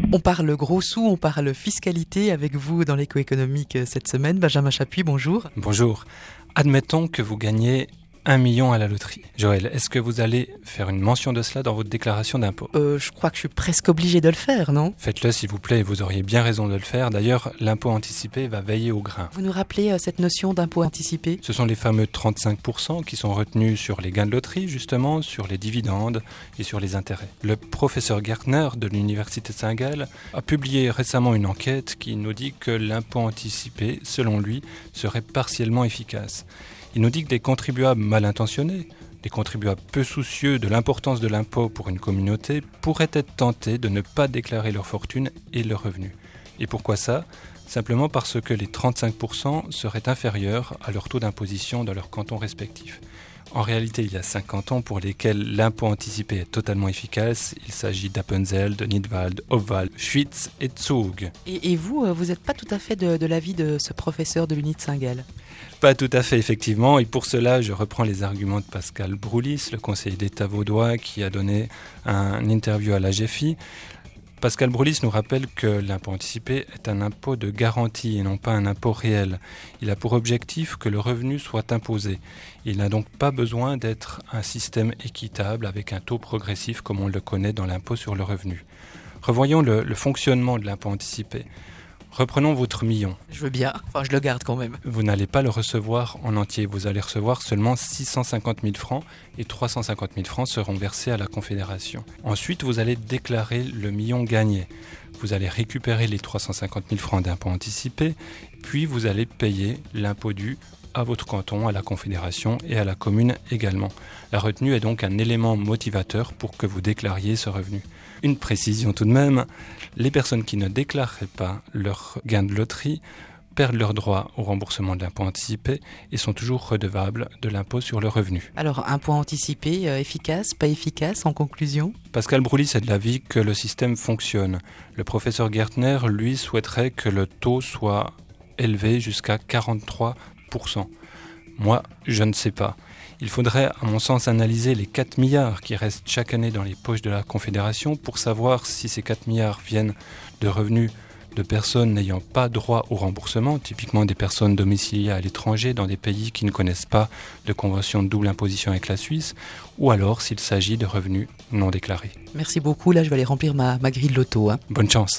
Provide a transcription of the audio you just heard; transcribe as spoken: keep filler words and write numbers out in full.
On parle gros sous, on parle fiscalité avec vous dans l'éco-économique cette semaine. Benjamin Chapuis, bonjour. Bonjour. Admettons que vous gagnez un million à la loterie. Joël, est-ce que vous allez faire une mention de cela dans votre déclaration d'impôt ? Euh, je crois que je suis presque obligé de le faire, non ? Faites-le s'il vous plaît et vous auriez bien raison de le faire. D'ailleurs, l'impôt anticipé va veiller au grain. Vous nous rappelez euh, cette notion d'impôt anticipé ? Ce sont les fameux trente-cinq pour cent qui sont retenus sur les gains de loterie, justement, sur les dividendes et sur les intérêts. Le professeur Gärtner de l'Université de Saint-Gall a publié récemment une enquête qui nous dit que l'impôt anticipé, selon lui, serait partiellement efficace. Il nous dit que des contribuables mal intentionnés, des contribuables peu soucieux de l'importance de l'impôt pour une communauté, pourraient être tentés de ne pas déclarer leur fortune et leurs revenus. Et pourquoi ça ? Simplement parce que les trente-cinq pour cent seraient inférieurs à leur taux d'imposition dans leur canton respectif. En réalité, il y a cinquante ans pour lesquels l'impôt anticipé est totalement efficace. Il s'agit d'Appenzell, de Nidwald, Obwald, Schwyz et Zug. Et, et vous, vous n'êtes pas tout à fait de, de l'avis de ce professeur de l'Uni de Saint-Gall ? Pas tout à fait, effectivement. Et pour cela, je reprends les arguments de Pascal Broulis, le conseiller d'État vaudois, qui a donné un interview à la G F I. Pascal Broulis nous rappelle que l'impôt anticipé est un impôt de garantie et non pas un impôt réel. Il a pour objectif que le revenu soit imposé. Il n'a donc pas besoin d'être un système équitable avec un taux progressif comme on le connaît dans l'impôt sur le revenu. Revoyons le, le fonctionnement de l'impôt anticipé. Reprenons votre million. Je veux bien, enfin je le garde quand même. Vous n'allez pas le recevoir en entier, vous allez recevoir seulement six cent cinquante mille francs et trois cent cinquante mille francs seront versés à la Confédération. Ensuite, vous allez déclarer le million gagné. Vous allez récupérer les trois cent cinquante mille francs d'impôt anticipé, puis vous allez payer l'impôt dû à votre canton, à la Confédération et à la commune également. La retenue est donc un élément motivateur pour que vous déclariez ce revenu. Une précision tout de même, les personnes qui ne déclareraient pas leur gain de loterie perdent leur droit au remboursement de l'impôt anticipé et sont toujours redevables de l'impôt sur le revenu. Alors, impôt anticipé, euh, efficace, pas efficace en conclusion ? Pascal Broulis est de l'avis que le système fonctionne. Le professeur Gärtner, lui, souhaiterait que le taux soit élevé jusqu'à quarante-trois pour cent. Moi, je ne sais pas. Il faudrait, à mon sens, analyser les quatre milliards qui restent chaque année dans les poches de la Confédération pour savoir si ces quatre milliards viennent de revenus de personnes n'ayant pas droit au remboursement, typiquement des personnes domiciliées à l'étranger dans des pays qui ne connaissent pas de convention de double imposition avec la Suisse, ou alors s'il s'agit de revenus non déclarés. Merci beaucoup, là je vais aller remplir ma, ma grille de loto. Hein. Bonne chance.